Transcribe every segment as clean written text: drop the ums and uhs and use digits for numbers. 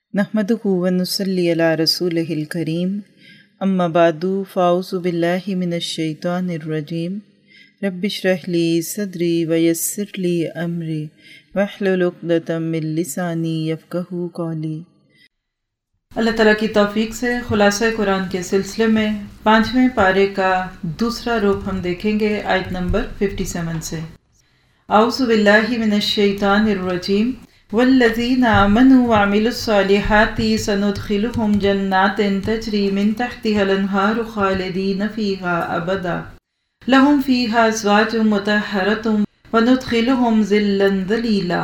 نحمدہ و نصلی علی رسولہ الکریم، اما بعد فاعوذ باللہ من الشیطان الرجیم، رب اشرح لی صدری ویسر لی امری واحلل عقدۃ من لسانی یفقہوا قولی۔ اللہ تعالیٰ کی توفیق سے خلاصہ قرآن کے سلسلے میں 5ویں پارے کا دوسرا رخ ہم دیکھیں گے آیت نمبر 57 سے۔ اعوذ باللہ من الشیطان الرجیم، والذین آمنوا وعملوا الصالحات سندخلهم جنات تجری من تحتها الانہار خالدین فیہا ابدا لہم فیہا ازواج مطہرۃ وندخلهم ظلا ظلیلا۔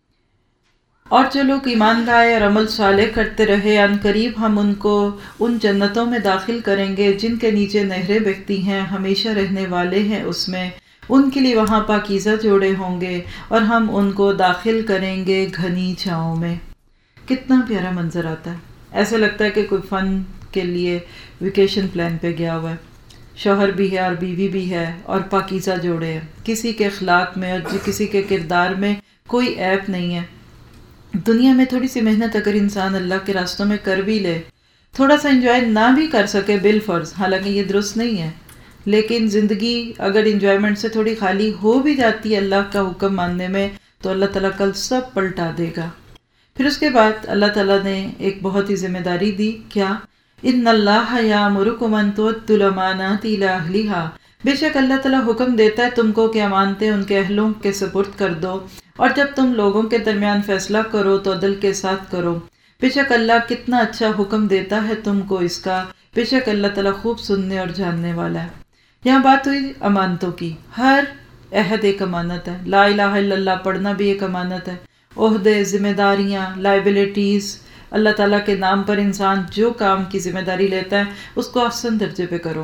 اور جو لوگ ایمان لائے اور عمل صالح کرتے رہے، ان قریب ہم ان کو ان جنتوں میں داخل کریں گے جن کے نیچے نہریں بہتی ہیں، ہمیشہ رہنے والے ہیں اس میں، ان کے لیے وہاں پاکیزہ جوڑے ہوں گے اور ہم ان کو داخل کریں گے گھنی چھاؤں میں۔ کتنا پیارا منظر آتا ہے، ایسا لگتا ہے کہ کوئی فن کے لیے ویکیشن پلان پہ گیا ہوا ہے، شوہر بھی ہے اور بیوی بھی ہے اور پاکیزہ جوڑے ہیں، کسی کے اخلاق میں اور کسی کے کردار میں کوئی عیب نہیں ہے۔ دنیا میں تھوڑی سی محنت اگر انسان اللہ کے راستوں میں کر بھی لے، تھوڑا سا انجوائے نہ بھی کر سکے بالفرض، حالانکہ یہ درست نہیں ہے، لیکن زندگی اگر انجوائمنٹ سے تھوڑی خالی ہو بھی جاتی ہے اللہ کا حکم ماننے میں، تو اللہ تعالیٰ کل سب پلٹا دے گا۔ پھر اس کے بعد اللہ تعالیٰ نے ایک بہت ہی ذمہ داری دی، کیا؟ ان اللہ یامرکم ان تؤدوا الامانات الی اہلھا، بے شک اللہ تعالیٰ حکم دیتا ہے تم کو کہ امانتیں ان کے اہلوں کے سپرد کر دو، اور جب تم لوگوں کے درمیان فیصلہ کرو تو عدل کے ساتھ کرو، بے شک اللہ کتنا اچھا حکم دیتا ہے تم کو اس کا، بے شک اللہ تعالیٰ خوب سننے اور جاننے والا ہے۔ یہاں بات ہوئی امانتوں کی، ہر عہد ایک امانت ہے، لا الہ الا اللہ پڑھنا بھی ایک امانت ہے، عہدے، ذمہ داریاں، لائبلٹیز، اللہ تعالیٰ کے نام پر انسان جو کام کی ذمہ داری لیتا ہے اس کو احسن درجے پہ کرو،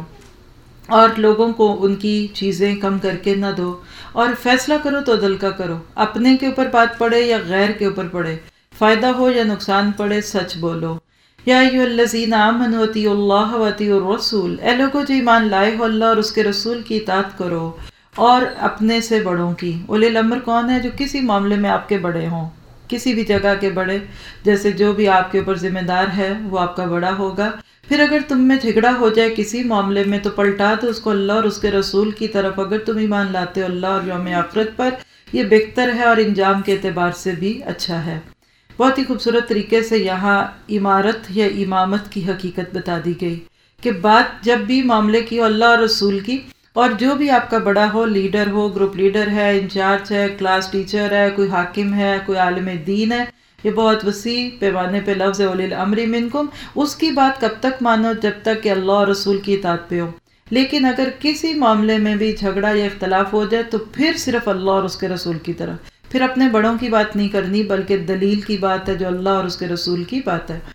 اور لوگوں کو ان کی چیزیں کم کر کے نہ دو، اور فیصلہ کرو تو عدل کا کرو، اپنے کے اوپر بات پڑے یا غیر کے اوپر پڑے، فائدہ ہو یا نقصان پڑے، سچ بولو۔ یا ایھا الذین آمنوا اطیعوا اللہ واطیعوا الرسول، اے لوگو جو ایمان لائے ہو اللہ اور اس کے رسول کی اطاعت کرو، اور اپنے سے بڑوں کی۔ اولی الامر کون ہے؟ جو کسی معاملے میں آپ کے بڑے ہوں، کسی بھی جگہ کے بڑے، جیسے جو بھی آپ کے اوپر ذمہ دار ہے وہ آپ کا بڑا ہوگا۔ پھر اگر تم میں جھگڑا ہو جائے کسی معاملے میں تو پلٹا دو اس کو اللہ اور اس کے رسول کی طرف، اگر تم ایمان لاتے ہو اللہ اور یوم آخرت پر، یہ بہتر ہے اور انجام کے اعتبار سے بھی اچھا ہے۔ بہت ہی خوبصورت طریقے سے یہاں امارت یا امامت کی حقیقت بتا دی گئی کہ بات جب بھی معاملے کی ہو اللہ اور رسول کی، اور جو بھی آپ کا بڑا ہو، لیڈر ہو، گروپ لیڈر ہے، انچارج ہے، کلاس ٹیچر ہے، کوئی حاکم ہے، کوئی عالم دین ہے، یہ بہت وسیع پیمانے پہ لفظ ہے، اولی الامر منکم، اس کی بات کب تک مانو؟ جب تک کہ اللہ اور رسول کی اطاعت پہ ہو۔ لیکن اگر کسی معاملے میں بھی جھگڑا یا اختلاف ہو جائے تو پھر صرف اللہ اور اس کے رسول کی طرف، پھر اپنے بڑوں کی بات نہیں کرنی، بلکہ دلیل کی بات ہے جو اللہ اور اس کے رسول کی بات ہے۔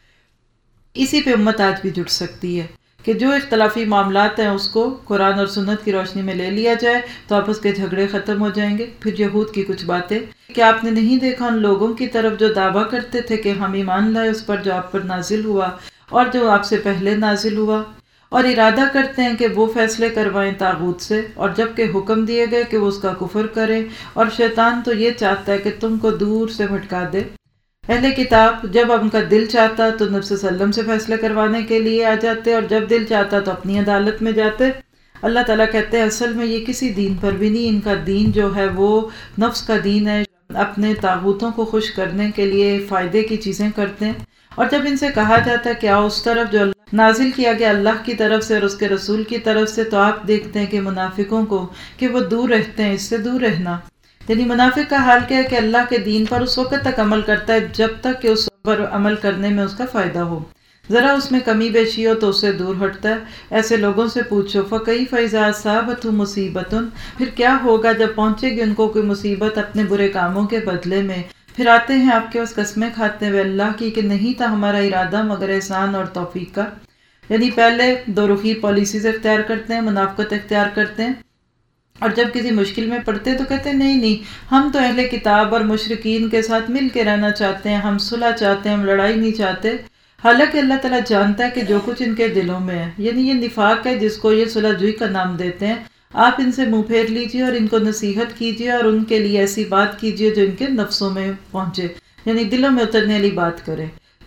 اسی پہ امت آج بھی جڑ سکتی ہے کہ جو اختلافی معاملات ہیں اس کو قرآن اور سنت کی روشنی میں لے لیا جائے تو آپس کے جھگڑے ختم ہو جائیں گے۔ پھر یہود کی کچھ باتیں کہ آپ نے نہیں دیکھا ان لوگوں کی طرف جو دعویٰ کرتے تھے کہ ہم ایمان لائے اس پر جو آپ پر نازل ہوا اور جو آپ سے پہلے نازل ہوا، اور ارادہ کرتے ہیں کہ وہ فیصلے کروائیں طاغوت سے، اور جب کہ حکم دیے گئے کہ وہ اس کا کفر کریں، اور شیطان تو یہ چاہتا ہے کہ تم کو دور سے بھٹکا دے۔ اہل کتاب جب ان کا دل چاہتا تو نبی صلی اللہ علیہ وسلم سے فیصلہ کروانے کے لیے آ جاتے، اور جب دل چاہتا تو اپنی عدالت میں جاتے۔ اللہ تعالیٰ کہتے ہیں اصل میں یہ کسی دین پر بھی نہیں، ان کا دین جو ہے وہ نفس کا دین ہے، اپنے طاغوتوں کو خوش کرنے کے لیے فائدے کی چیزیں کرتے ہیں۔ اور جب ان سے کہا جاتا ہے کہ آؤ اس طرف جو نازل کیا گیا اللہ کی طرف سے اور اس کے رسول کی طرف سے، تو آپ دیکھتے ہیں کہ منافقوں کو کہ وہ دور رہتے ہیں، اس سے دور رہنا۔ یعنی منافق کا حال کیا ہے کہ اللہ کے دین پر اس وقت تک عمل کرتا ہے جب تک کہ اس پر عمل کرنے میں اس کا فائدہ ہو، ذرا اس میں کمی بیشی ہو تو اس سے دور ہٹتا ہے۔ ایسے لوگوں سے پوچھو فَكَيْفَ إِذَا أَصَابَتْهُم مُّصِيبَةٌ، پھر کیا ہوگا جب پہنچے گی ان کو کوئی مصیبت اپنے برے کاموں کے بدلے میں، پھر آتے ہیں آپ کے پاس قسمیں کھاتے ہوئے اللہ کی کہ نہیں تھا ہمارا ارادہ مگر احسان اور توفیق کا۔ یعنی پہلے دو رخی پالیسیز اختیار کرتے ہیں، منافقت اختیار کرتے ہیں، اور جب کسی مشکل میں پڑتے ہیں تو کہتے ہیں نہیں ہم تو اہل کتاب اور مشرکین کے ساتھ مل کے رہنا چاہتے ہیں، ہم صلح چاہتے ہیں، ہم لڑائی نہیں چاہتے۔ حالانکہ اللہ تعالیٰ جانتا ہے کہ جو کچھ ان کے دلوں میں ہے، یعنی یہ نفاق ہے جس کو یہ صلح جوئی کا نام دیتے ہیں۔ آپ ان سے منہ پھیر لیجئے اور ان کو نصیحت کیجئے اور ان کے لیے ایسی بات کیجئے جو ان کے نفسوں میں پہنچے، یعنی دلوں میں اترنے والی بات کرے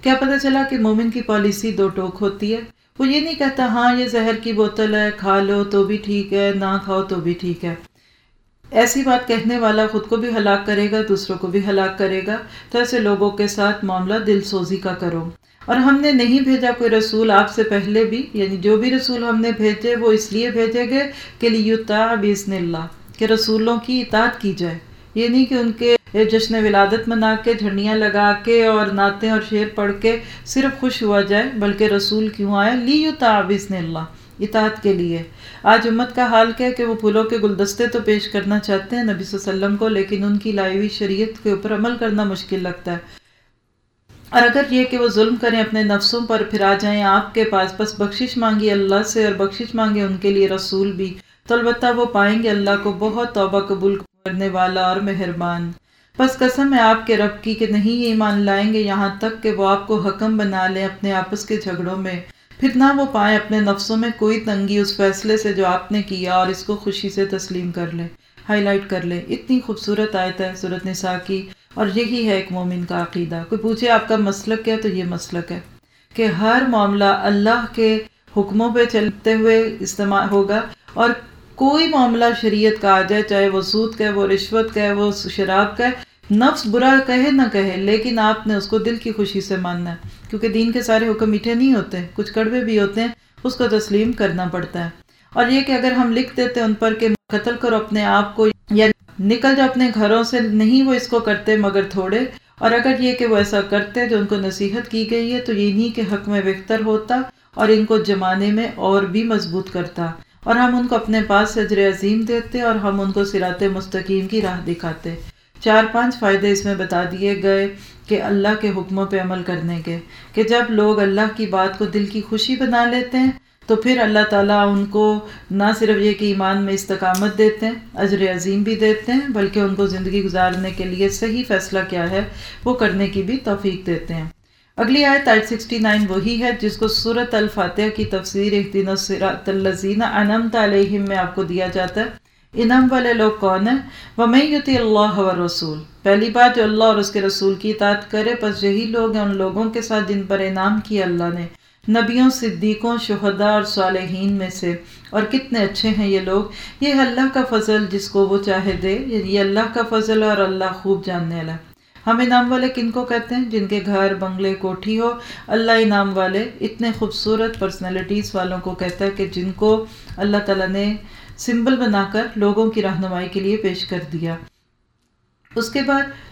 کیا پتہ چلا کہ مومن کی پالیسی دو ٹوک ہوتی ہے. وہ یہ نہیں کہتا ہاں یہ زہر کی بوتل ہے، کھا لو تو بھی ٹھیک ہے، نہ کھاؤ تو بھی ٹھیک ہے. ایسی بات کہنے والا خود کو بھی ہلاک کرے گا، دوسروں کو بھی ہلاک کرے گا. تو ایسے لوگوں کے ساتھ معاملہ دل سوزی کا کرو. اور ہم نے نہیں بھیجا کوئی رسول آپ سے پہلے بھی، یعنی جو بھی رسول ہم نے بھیجے وہ اس لیے بھیجے گئے کہ لیطاع باذن اللہ، کہ رسولوں کی اطاعت کی جائے. یہ نہیں کہ ان کے جشن ولادت منا کے، جھنڈیاں لگا کے اور نعتیں اور شعر پڑھ کے صرف خوش ہوا جائے، بلکہ رسول کیوں آیا؟ لیطاع باذن اللہ، اطاعت کے لیے. آج امت کا حال کیا ہے کہ وہ پھولوں کے گلدستے تو پیش کرنا چاہتے ہیں نبی صلی اللہ علیہ وسلم کو، لیکن ان کی لائی ہوئی شریعت کے اوپر عمل کرنا مشکل لگتا ہے. اور اگر یہ کہ وہ ظلم کریں اپنے نفسوں پر، پھر آ جائیں آپ کے پاس، بس بخشش مانگی اللہ سے، اور بخشش مانگے ان کے لیے رسول بھی، تو البتہ وہ پائیں گے اللہ کو بہت توبہ قبول کرنے والا اور مہربان. بس قسم ہے آپ کے رب کی کہ نہیں یہ ایمان لائیں گے یہاں تک کہ وہ آپ کو حکم بنا لیں اپنے آپس کے جھگڑوں میں، پھر نہ وہ پائیں اپنے نفسوں میں کوئی تنگی اس فیصلے سے جو آپ نے کیا، اور اس کو خوشی سے تسلیم کر لیں. ہائی لائٹ کر لیں، اتنی خوبصورت آیت ہے سورۃ نساء کی، اور یہی ہے ایک مومن کا عقیدہ. کوئی پوچھے آپ کا مسلک کیا، تو یہ مسلک ہے کہ ہر معاملہ اللہ کے حکموں پہ چلتے ہوئے استعمال ہوگا، اور کوئی معاملہ شریعت کا آ جائے، چاہے وہ سود کا ہے، وہ رشوت کا ہے، وہ شراب کا ہے، نفس برا کہے نہ کہے، لیکن آپ نے اس کو دل کی خوشی سے ماننا ہے، کیونکہ دین کے سارے حکم میٹھے نہیں ہوتے، کچھ کڑوے بھی ہوتے ہیں، اس کو تسلیم کرنا پڑتا ہے. اور یہ کہ اگر ہم لکھ دیتے ان پر کہ قتل کرو اپنے آپ کو یا نکل جاؤ اپنے گھروں سے، نہیں وہ اس کو کرتے مگر تھوڑے. اور اگر یہ کہ وہ ایسا کرتے جو ان کو نصیحت کی گئی ہے، تو یہ نہیں کہ حق میں بہتر ہوتا اور ان کو جمانے میں اور بھی مضبوط کرتا، اور ہم ان کو اپنے پاس اجر عظیم دیتے، اور ہم ان کو صراط مستقیم کی راہ دکھاتے. 4-5 فائدے اس میں بتا دیے گئے کہ اللہ کے حکموں پہ عمل کرنے کے، کہ جب لوگ اللہ کی بات کو دل کی خوشی بنا لیتے ہیں تو پھر اللہ تعالیٰ ان کو نہ صرف یہ کہ ایمان میں استقامت دیتے ہیں، اجر عظیم بھی دیتے ہیں، بلکہ ان کو زندگی گزارنے کے لیے صحیح فیصلہ کیا ہے وہ کرنے کی بھی توفیق دیتے ہیں. اگلی آیت 69 وہی ہے جس کو سورۃ الفاتحہ کی تفسیر اہدنا الصراط الذین انعمت علیہم میں آپ کو دیا جاتا ہے. انعام والے لوگ کون ہیں؟ وَمَن یُطِعِ اللَّهَ وَالرَّسُولَ، پہلی بات جو اللہ اور اس کے رسول کی اطاعت کرے، پس یہی لوگ ہیں ان لوگوں کے ساتھ جن پر انعام کیا اللہ نے، نبیوں، صدیقوں، شہداء اور صالحین میں سے. اور کتنے اچھے ہیں یہ لوگ. یہ ہے اللہ کا فضل جس کو وہ چاہے دے، یہ اللہ کا فضل ہے اور اللہ خوب جاننے والا. ہم انعام والے کن کو کہتے ہیں؟ جن کے گھر، بنگلے، کوٹھی ہو. اللہ انعام والے اتنے خوبصورت پرسنالٹیز والوں کو کہتا ہے کہ جن کو اللہ تعالیٰ نے سمبل بنا کر لوگوں کی رہنمائی کے لیے پیش کر دیا. اس کے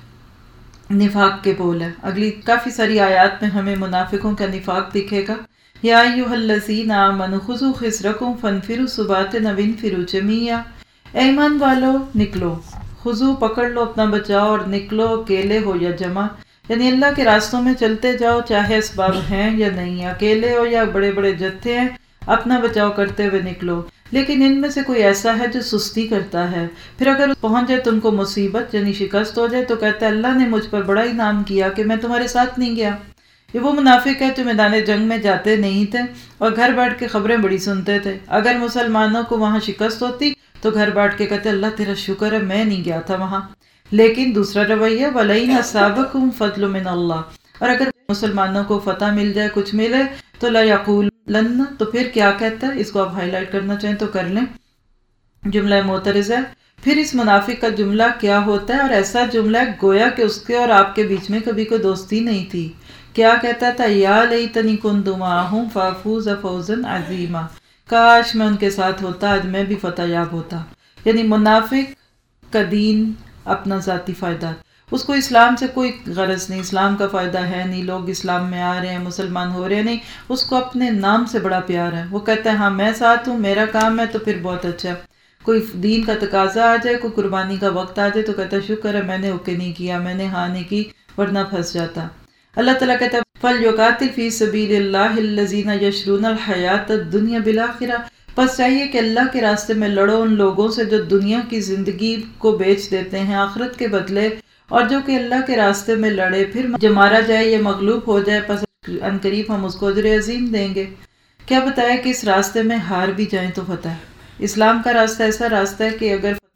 بعد نفاق کے بول ہے. اگلی کافی ساری آیات میں ہمیں منافقوں کا نفاق دکھے گا. یا ایھا الذین آمنوا خذوا حذرکم فانفروا ثبات او انفروا جمیعا، اے ایمان والو نکلو، خذو پکڑ لو اپنا بچاؤ، اور نکلو اکیلے ہو یا جمع، یعنی اللہ کے راستوں میں چلتے جاؤ، چاہے اسباب ہیں یا نہیں، اکیلے ہو یا بڑے بڑے جتھے ہیں، اپنا بچاؤ کرتے ہوئے نکلو. لیکن ان میں سے کوئی ایسا ہے جو سستی کرتا ہے، پھر اگر پہنچ جائے تم کو مصیبت یعنی شکست ہو جائے تو کہتا ہے اللہ نے مجھ پر بڑا انعام کیا کہ میں تمہارے ساتھ نہیں گیا. یہ وہ منافق ہے جو میدان جنگ میں جاتے نہیں تھے اور گھر بیٹھ کے خبریں بڑی سنتے تھے. اگر مسلمانوں کو وہاں شکست ہوتی تو گھر بیٹھ کے کہتے اللہ تیرا شکر ہے میں نہیں گیا تھا وہاں. لیکن دوسرا رویہ وَلَئِنْ أَصَابَكُمْ فَضْلٌ مِّنَ اللَّهِ، اور اگر مسلمانوں کو فتح مل جائے، کچھ ملے تو لَيَقُولَنَّ، تو پھر کیا کہتا ہے؟ اس کو آپ ہائی لائٹ کرنا چاہیں تو کر لیں، جملہ معترض ہے. پھر اس منافق کا جملہ کیا ہوتا ہے؟ اور ایسا جملہ گویا کہ اس کے اور آپ کے بیچ میں کبھی کوئی دوستی نہیں تھی. کیا کہتا تھا؟ یا لیتنی کنت معہم فافوز فوزا عظیما، کاش میں ان کے ساتھ ہوتا، آج میں بھی فتح یاب ہوتا. یعنی منافق کا دین اپنا ذاتی فائدہ، اس کو اسلام سے کوئی غرض نہیں، اسلام کا فائدہ ہے نہیں، لوگ اسلام میں آ رہے ہیں، مسلمان ہو رہے ہیں، نہیں، اس کو اپنے نام سے بڑا پیار ہے. وہ کہتا ہے ہاں میں ساتھ ہوں، میرا کام ہے، تو پھر بہت اچھا. کوئی دین کا تقاضا آ جائے، کوئی قربانی کا وقت آ جائے تو کہتا ہے شکر ہے میں نے اوکے نہیں کیا، میں نے ہاں نہیں کی، ورنہ پھنس جاتا. اللہ تعالیٰ کہتا ہے فَلْيُقَاتِلْ فِي سَبِيلِ اللَّهِ الَّذِينَ يَشْرُونَ الْحَيَاةَ الدُّنْيَا بِالْآخِرَةِ، پس چاہیے کہ اللہ کے راستے میں لڑو ان لوگوں سے جو دنیا کی زندگی کو بیچ دیتے ہیں آخرت کے بدلے، اور جو کہ اللہ کے راستے میں لڑے پھر جو مارا جائے یا مغلوب ہو جائے پس عنقریب ہم اس کو اجر عظیم دیں گے. کیا بتایا کہ اس راستے میں ہار بھی جائیں تو فتح ہے. اسلام کا راستہ ایسا راستہ ہے کہ اگر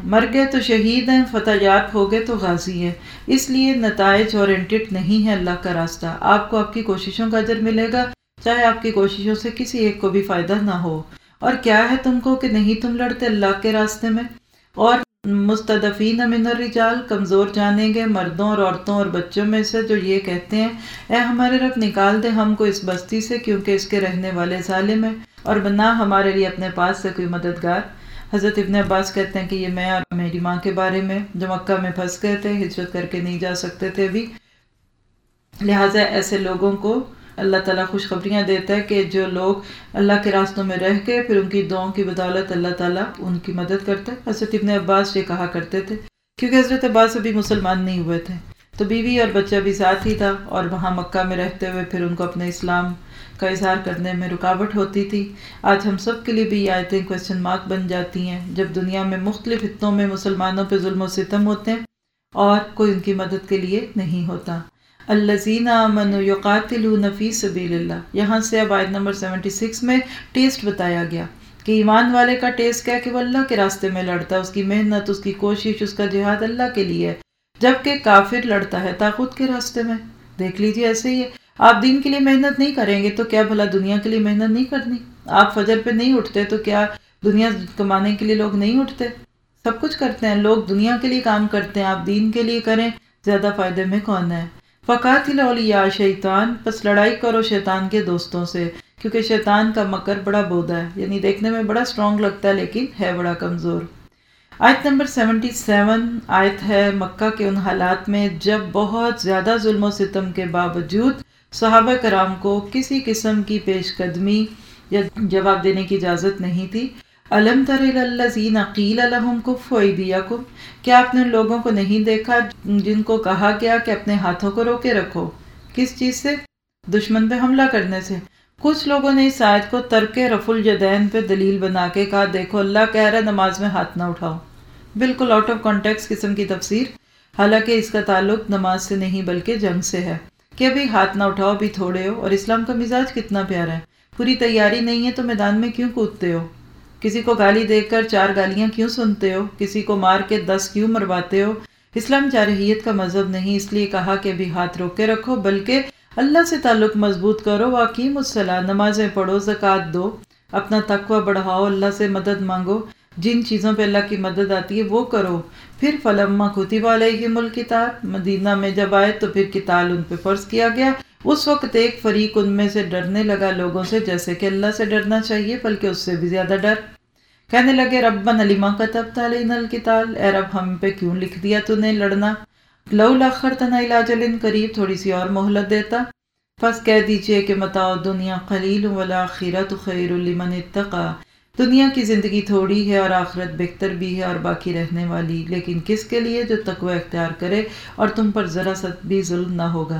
مر گئے تو شہید ہیں، فتح یاب ہو گئے تو غازی ہیں۔ اس لیے نتائج اورینٹڈ نہیں ہے اللہ کا راستہ۔ آپ کو آپ کی کوششوں کا اجر ملے گا، چاہے آپ کی کوششوں سے کسی ایک کو بھی فائدہ نہ ہو۔ اور کیا ہے تم کو کہ نہیں تم لڑتے اللہ کے راستے میں؟ اور مستضعفین من الرجال، کمزور جانے گے مردوں اور عورتوں اور بچوں میں سے، جو یہ کہتے ہیں اے ہمارے رب نکال دے ہم کو اس بستی سے، کیونکہ اس کے رہنے والے ظالم ہیں، اور بنا ہمارے لیے اپنے پاس سے کوئی مددگار۔ حضرت ابن عباس کہتے ہیں کہ یہ میں اور میری ماں کے بارے میں، جو مکہ میں پھنس گئے تھے، ہجرت کر کے نہیں جا سکتے تھے بھی، لہٰذا ایسے لوگوں کو اللہ تعالیٰ خوشخبریاں دیتا ہے کہ جو لوگ اللہ کے راستوں میں رہ کے پھر ان کی دعاؤں کی بدولت اللہ تعالیٰ ان کی مدد کرتا ہے۔ حضرت ابن عباس یہ کہا کرتے تھے، کیونکہ حضرت عباس ابھی مسلمان نہیں ہوئے تھے، تو بیوی اور بچہ بھی ساتھ ہی تھا، اور وہاں مکہ میں رہتے ہوئے پھر ان کو اپنے اسلام کا اظہار کرنے میں رکاوٹ ہوتی تھی۔ آج ہم سب کے لیے بھی یہ آیتیں کوسچن مارک بن جاتی ہیں، جب دنیا میں مختلف خطوں میں مسلمانوں پہ ظلم و ستم ہوتے ہیں اور کوئی ان کی مدد کے لیے نہیں ہوتا۔ الذین آمنوا یقاتلون فی سبیل اللہ، یہاں سے اب آیت نمبر 76 میں ٹیسٹ بتایا گیا کہ ایمان والے کا ٹیسٹ کیا ہے کہ وہ اللہ کے راستے میں لڑتا ہے، اس کی محنت، اس کی کوشش، اس کا جہاد اللہ کے لیے ہے، جبکہ کافر لڑتا ہے طاغوت کے راستے میں۔ دیکھ لیجیے ایسے ہی ہے، آپ دین کے لیے محنت نہیں کریں گے تو کیا بھلا دنیا کے لیے محنت نہیں کرنی؟ آپ فجر پہ نہیں اٹھتے تو کیا دنیا کمانے کے لیے لوگ نہیں اٹھتے؟ سب کچھ کرتے ہیں لوگ، دنیا کے لیے کام کرتے ہیں، آپ دین کے لیے کریں، زیادہ فائدے میں کون ہے؟ فقاتل اولیاء شیطان، پس لڑائی کرو شیطان کے دوستوں سے، کیونکہ شیطان کا مکر بڑا بودا ہے، یعنی دیکھنے میں بڑا اسٹرانگ لگتا ہے لیکن ہے بڑا کمزور۔ آیت نمبر 77 آیت ہے مکہ کے ان حالات میں جب بہت زیادہ ظلم و ستم کے باوجود صحابہ کرام کو کسی قسم کی پیش قدمی یا جواب دینے کی اجازت نہیں تھی۔ أَلَمْ تَرَ إِلَى الَّذِينَ قِيلَ لَهُمْ كُفُّوا أَيْدِيَكُمْ، کیا آپ نے ان لوگوں کو نہیں دیکھا جن کو کہا گیا کہ اپنے ہاتھوں کو روکے رکھو؟ کس چیز سے؟ دشمن پہ حملہ کرنے سے۔ کچھ لوگوں نے اس آیت کو ترک رفع الیدین پہ دلیل بنا کے کہا دیکھو اللہ کہہ رہا ہے نماز میں ہاتھ نہ اٹھاؤ، بالکل آؤٹ آف کانٹیکس قسم کی تفسیر، حالانکہ اس کا تعلق نماز سے نہیں بلکہ جنگ سے ہے، کہ ابھی ہاتھ نہ اٹھاؤ، بھی تھوڑے ہو۔ اور اسلام کا مزاج کتنا پیارا ہے، پوری تیاری نہیں ہے تو میدان میں کیوں کودتے ہو؟ کسی کو گالی دے کر 4 گالیاں کیوں سنتے ہو؟ کسی کو مار کے 10 کیوں مرواتے ہو؟ اسلام جارحیت کا مذہب نہیں، اس لیے کہا کہ ابھی ہاتھ روک کے رکھو، بلکہ اللہ سے تعلق مضبوط کرو، واقیم الصلاۃ، نمازیں پڑھو، زکوٰۃ دو، اپنا تقوی بڑھاؤ، اللہ سے مدد مانگو، جن چیزوں پہ اللہ کی مدد آتی ہے وہ کرو۔ پھر فلما کتب علیہم القتال، مدینہ میں جب آئے تو پھر قتال ان پہ فرض کیا گیا۔ اس وقت ایک فریق ان میں سے ڈرنے لگا لوگوں سے جیسے کہ اللہ سے ڈرنا چاہیے، بلکہ اس سے بھی زیادہ ڈر، کہنے لگے ربنا لما کتبت علینا القتال، اے رب ہم پہ کیوں لکھ دیا تو نے لڑنا؟ لولا اخرتنا الی اجل قریب، تھوڑی سی اور مہلت دیتا۔ بس کہہ دیجئے کہ متاع دنیا قلیل والآخرۃ خیر لمن اتقی، دنیا کی زندگی تھوڑی ہے اور آخرت بہتر بھی ہے اور باقی رہنے والی، لیکن کس کے لیے؟ جو تقوی اختیار کرے اور تم پر ذرا سا بھی ظلم نہ ہوگا۔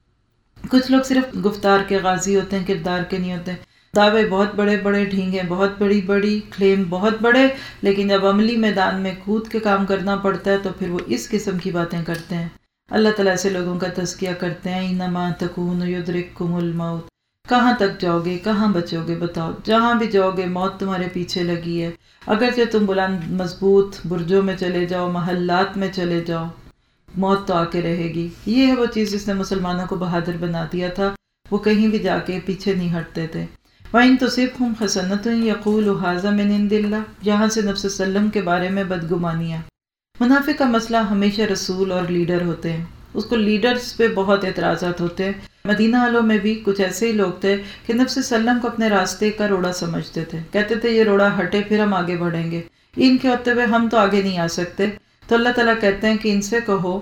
کچھ لوگ صرف گفتار کے غازی ہوتے ہیں، کردار کے نہیں ہوتے، دعوے بہت بڑے بڑے، ڈھینگیں بہت بڑی بڑی، کلیم بہت بڑے، لیکن جب عملی میدان میں کود کے کام کرنا پڑتا ہے تو پھر وہ اس قسم کی باتیں کرتے ہیں۔ اللہ تعالیٰ ایسے لوگوں کا تزکیہ کرتے ہیں، انما تکونوا یدرککم الموت، کہاں تک جاؤ گے، کہاں بچو گے؟ بتاؤ، جہاں بھی جاؤ گے موت تمہارے پیچھے لگی ہے، اگرچہ تم بلند مضبوط برجوں میں چلے جاؤ، محلات میں چلے جاؤ، موت تو آ کے رہے گی۔ یہ ہے وہ چیز جس نے مسلمانوں کو بہادر بنا دیا تھا، وہ کہیں بھی جا کے پیچھے نہیں ہٹتے تھے۔ وَإِن تُصِبْهُمْ حَسَنَةٌ يَقُولُوا هَٰذَا مِنْ عِندِ اللَّهِ، یہاں سے نبی صلی اللہ علیہ وسلم کے بارے میں بدگمانیاں۔ منافق کا مسئلہ ہمیشہ رسول اور لیڈر ہوتے ہیں، اس کو لیڈرز پہ بہت اعتراضات ہوتے ہیں۔ مدینہ والوں میں بھی کچھ ایسے ہی لوگ تھے کہ نبی صلی اللہ علیہ وسلم کو اپنے راستے کا روڑا سمجھتے تھے، کہتے تھے یہ روڑا ہٹے پھر ہم آگے بڑھیں گے، ان کے ہوتے ہوئے ہم تو آگے نہیں آ سکتے۔ تو اللہ تعالیٰ کہتے ہیں کہ ان سے کہو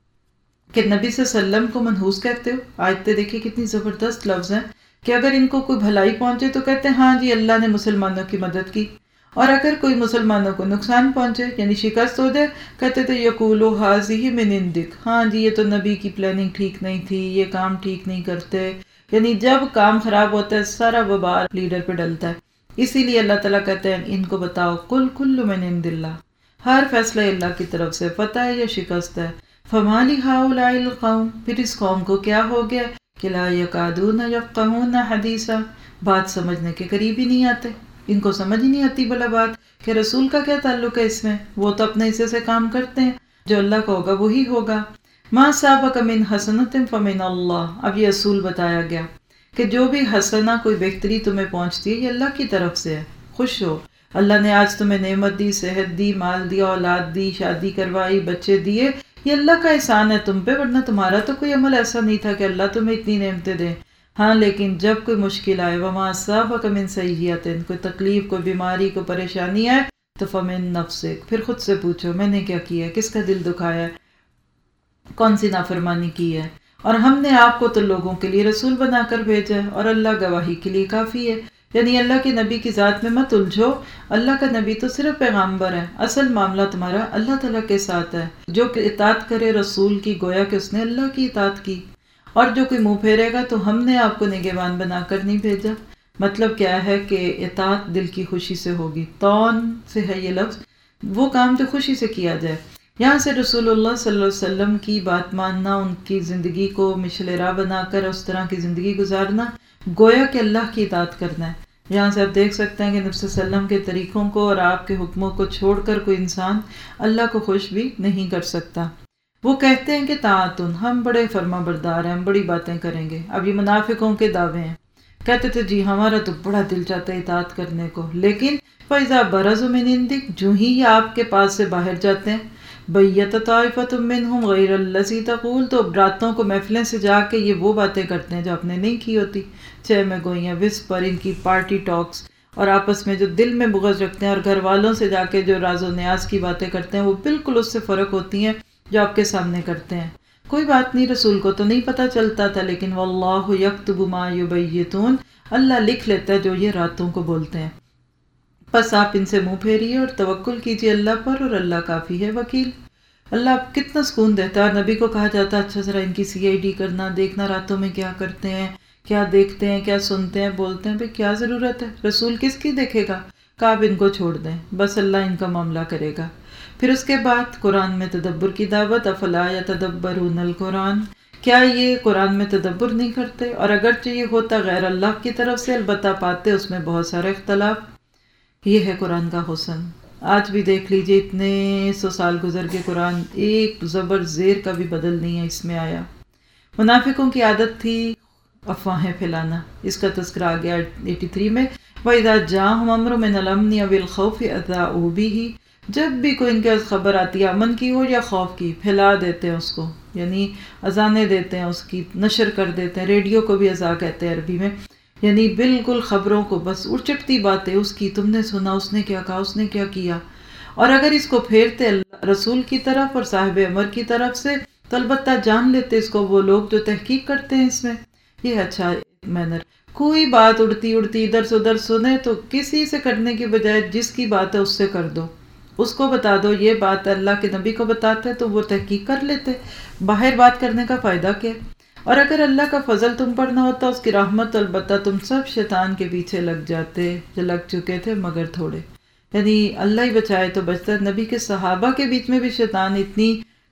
کہ نبی صلی اللہ علیہ وسلم کو منحوس کہتے ہو۔ آیتیں دیکھیں کتنی زبردست لفظ ہیں کہ اگر ان کو کوئی بھلائی پہنچے تو کہتے ہیں ہاں جی اللہ نے مسلمانوں کی مدد کی، اور اگر کوئی مسلمانوں کو نقصان پہنچے یعنی شکست ہو جائے کہتے تھے یقولوا ھذہ من عندک، ہاں جی یہ تو نبی کی پلاننگ ٹھیک نہیں تھی، یہ کام ٹھیک نہیں کرتے، یعنی جب کام خراب ہوتا ہے سارا وبال لیڈر پہ ڈلتا ہے۔ اسی لیے اللہ تعالیٰ کہتے ہیں ان کو بتاؤ قل کل من عند اللہ، ہر فیصلہ اللہ کی طرف سے، فتح ہے یا شکست ہے۔ فما لہؤلاء القوم، پھر اس قوم کو کیا ہو گیا کہ لا یکادون یفقہون حدیثا، بات سمجھنے کے قریب ہی نہیں آتے۔ ان کو سمجھ ہی نہیں آتی بلا بات کہ رسول کا کیا تعلق ہے اس میں، وہ تو اپنے حصے سے کام کرتے ہیں، جو اللہ کا ہوگا وہی ہوگا۔ ما سابق من حسنۃ فمن اللہ، اب یہ اصول بتایا گیا کہ جو بھی حسنہ کوئی بہتری تمہیں پہنچتی ہے یہ اللہ کی طرف سے ہے، خوش ہو۔ اللہ نے آج تمہیں نعمت دی، صحت دی، مال دیا، اولاد دی، شادی کروائی، بچے دیے، یہ اللہ کا احسان ہے تم پہ، ورنہ تمہارا تو کوئی عمل ایسا نہیں تھا کہ اللہ تمہیں اتنی نعمتیں دے۔ ہاں لیکن جب کوئی مشکل آئے، وما اصابک من سیئۃ، کوئی تکلیف، کوئی بیماری، کوئی پریشانی آئے تو فمن نفسک، پھر خود سے پوچھو میں نے کیا کیا ہے، کس کا دل دکھایا ہے، کون سی نافرمانی کی ہے۔ اور ہم نے آپ کو تو لوگوں کے لیے رسول بنا کر بھیجا ہے، اور اللہ گواہی کے لیے کافی ہے۔ یعنی اللہ کے نبی کی ذات میں مت الجھو، اللہ کا نبی تو صرف پیغامبر ہے، اصل معاملہ تمہارا اللہ تعالیٰ کے ساتھ ہے۔ جو اطاعت کرے رسول کی گویا کہ اس نے اللہ کی اطاعت کی، اور جو کوئی منہ پھیرے گا تو ہم نے آپ کو نگہبان بنا کر نہیں بھیجا۔ مطلب کیا ہے کہ اطاعت دل کی خوشی سے ہوگی، طون سے ہے یہ لفظ، وہ کام جو خوشی سے کیا جائے۔ یہاں سے رسول اللہ صلی اللہ علیہ وسلم کی بات ماننا، ان کی زندگی کو مشل راہ بنا کر اس طرح کی زندگی گزارنا، گویا کہ اللہ کی اطاعت کرنا ہے۔ یہاں سے آپ دیکھ سکتے ہیں کہ نبی صلی اللہ علیہ وسلم کے طریقوں کو اور آپ کے حکموں کو چھوڑ کر کوئی انسان اللہ کو خوش بھی نہیں کر سکتا۔ وہ کہتے ہیں کہ طاعتن، ہم بڑے فرما بردار ہیں، ہم بڑی باتیں کریں گے۔ اب یہ منافقوں کے دعوے ہیں، کہتے تھے جی ہمارا تو بڑا دل چاہتا ہے اطاعت کرنے کو، لیکن فَإِذَا بَرَزُوا مِنْ عِنْدِكَ، جو ہی یہ آپ کے پاس سے باہر جاتے ہیں، بَيَّتَ طَائِفَةٌ مِّنْهُمْ غَيْرَ الَّذِي تَقُولُ، تو راتوں کو محفلیں سے جا کے یہ وہ باتیں کرتے ہیں جو آپ نے نہیں کی ہوتی، چہ میں گوئیاں، وسپر، ان کی پارٹی ٹاکس، اور آپس میں جو دل میں بغض رکھتے ہیں، اور گھر والوں سے جا کے جو راز و نیاز کی باتیں کرتے ہیں وہ بالکل اس سے فرق ہوتی ہیں جو آپ کے سامنے کرتے ہیں۔ کوئی بات نہیں، رسول کو تو نہیں پتہ چلتا تھا، لیکن واللہ یکتب ما یبیتون، اللہ لکھ لیتا ہے جو یہ راتوں کو بولتے ہیں۔ بس آپ ان سے منہ پھیریے اور توکل کیجیے اللہ پر، اور اللہ کافی ہے وکیل۔ اللہ آپ کتنا سکون دیتا ہے۔ نبی کو کہا جاتا ہے اچھا ذرا ان کی CID کرنا، دیکھنا راتوں میں کیا کرتے ہیں، کیا دیکھتے ہیں، کیا سنتے ہیں، بولتے ہیں۔ بھئی کیا ضرورت ہے، رسول کس کی دیکھے گا، کہ آپ ان کو چھوڑ دیں، بس اللہ ان کا معاملہ کرے گا۔ پھر اس کے بعد قرآن میں تدبر کی دعوت، افلا یتدبرون القرآن، کیا یہ قرآن میں تدبر نہیں کرتے؟ اور اگرچہ یہ ہوتا غیر اللہ کی طرف سے، البتہ پاتے اس میں بہت سارے اختلاف۔ یہ ہے قرآن کا حسن۔ آج بھی دیکھ لیجئے، اتنے 100 سال گزر کے قرآن ایک زبر زیر کا بھی بدل نہیں ہے اس میں آیا۔ منافقوں کی عادت تھی افواہیں پھیلانا، اس کا تذکرہ آ گیا 83 میں، وَإِذَا جَاءَهُمْ أَمْرٌ مِّنَ الْأَمْنِ أَوِ الْخَوْفِ أَذَاعُوا بِهِ، جب بھی کوئی ان کے خبر آتی ہے امن کی ہو یا خوف کی، پھیلا دیتے ہیں اس کو، یعنی اذانیں دیتے ہیں اس کی، نشر کر دیتے ہیں۔ ریڈیو کو بھی اذاں کہتے ہیں عربی میں، یعنی بالکل خبروں کو بس اچٹتی باتیں اس کی، تم نے سنا اس نے کیا کہا، اس نے کیا کیا۔ اور اگر اس کو پھیرتے اللہ رسول کی طرف اور صاحب امر کی طرف سے تو البتہ جان لیتے اس کو وہ لوگ جو تحقیق کرتے ہیں اس میں۔ یہ اچھا مینر، کوئی بات اڑتی اڑتی ادھر سے ادھر سنے تو کسی سے کرنے کی بجائے جس کی بات ہے اس سے کر دو، اس کو بتا دو یہ بات اللہ کے نبی کو بتاتے ہیں تو وہ تحقیق کر لیتے، باہر بات کرنے کا فائدہ کیا۔ اور اگر اللہ کا فضل تم پر نہ ہوتا، اس کی رحمت، البتہ تم سب شیطان کے پیچھے لگ جاتے، جو لگ چکے تھے مگر تھوڑے، یعنی اللہ ہی بچائے تو بچتا۔ نبی کے صحابہ کے بیچ میں بھی شیطان اتنی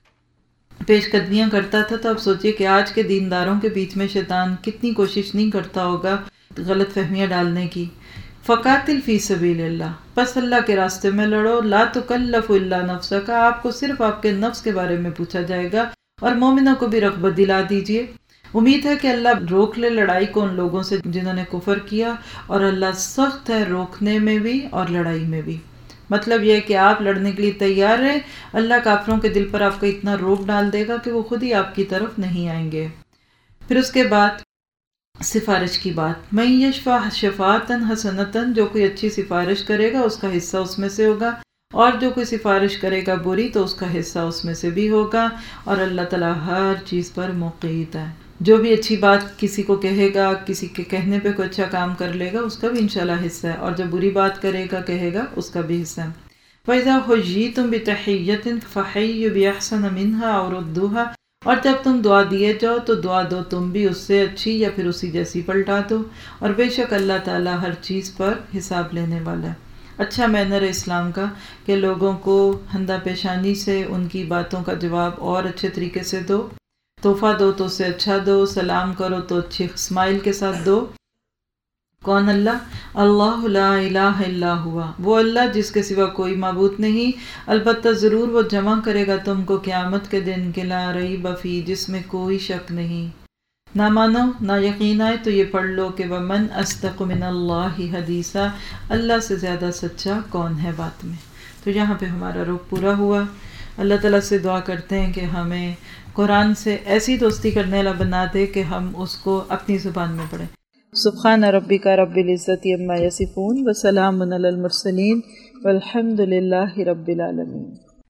پیش قدمیاں کرتا تھا، تو اب سوچئے کہ آج کے دینداروں کے بیچ میں شیطان کتنی کوشش نہیں کرتا ہوگا غلط فہمیاں ڈالنے کی۔ فقاتل فی سبیل اللہ، بس اللہ کے راستے میں لڑو، لا تکلف الا نفسک، آپ کو صرف آپ کے نفس کے بارے میں پوچھا جائے گا، اور مومنوں کو بھی رغبت دلا دیجئے۔ امید ہے کہ اللہ روک لے لڑائی کو ان لوگوں سے جنہوں نے کفر کیا، اور اللہ سخت ہے روکنے میں بھی اور لڑائی میں بھی۔ مطلب یہ ہے کہ آپ لڑنے کے لیے تیار رہیں، اللہ کافروں کے دل پر آپ کا اتنا روب ڈال دے گا کہ وہ خود ہی آپ کی طرف نہیں آئیں گے۔ پھر اس کے بعد سفارش کی بات، من یشفع شفاعۃ حسنۃ، جو کوئی اچھی سفارش کرے گا اس کا حصہ اس میں سے ہوگا، اور جو کوئی سفارش کرے گا بری تو اس کا حصہ اس میں سے بھی ہوگا، اور اللہ تعالیٰ ہر چیز پر مقیت ہے۔ جو بھی اچھی بات کسی کو کہے گا، کسی کے کہنے پہ کوئی اچھا کام کر لے گا، اس کا بھی انشاءاللہ حصہ ہے، اور جو بری بات کرے گا کہے گا اس کا بھی حصہ ہے۔ وَإِذَا حُيِّيتُم بِتَحِيَّةٍ فَحَيُّوا بِأَحْسَنَ مِنْهَا أَوْ رُدُّوهَا، اور جب تم دعا دیے جاؤ تو دعا دو تم بھی اس سے اچھی یا پھر اسی جیسی پلٹا دو، اور بے شک اللہ تعالیٰ ہر چیز پر حساب لینے والا ہے۔ اچھا مینر ہے اسلام کا کہ لوگوں کو ہندہ پیشانی سے ان کی باتوں کا جواب اور اچھے طریقے سے دو، تحفہ دو تو اس سے اچھا دو، سلام کرو تو اچھی اسمائل کے ساتھ دو، کون اللہ؟ اللہ لا الہ الا ہوا، وہ اللہ جس کے سوا کوئی معبود نہیں، البتہ ضرور وہ جمع کرے گا تم کو قیامت کے دن کے لا ریب فیہ، جس میں کوئی شک نہیں۔ نہ مانو، نہ یقین آئے تو یہ پڑھ لو کہ ومن اصدق من اللہ حدیثا، اللہ سے زیادہ سچا کون ہے بات میں۔ تو یہاں پہ ہمارا رخ پورا ہوا۔ اللہ تعالیٰ سے دعا کرتے ہیں کہ ہمیں قرآن سے ایسی دوستی کرنے والا بنا دے کہ ہم اس کو اپنی زبان میں پڑھیں۔ سبحان ربک رب العزت عما یصفون وسلام علی المرسلین والحمد للہ رب العالمین۔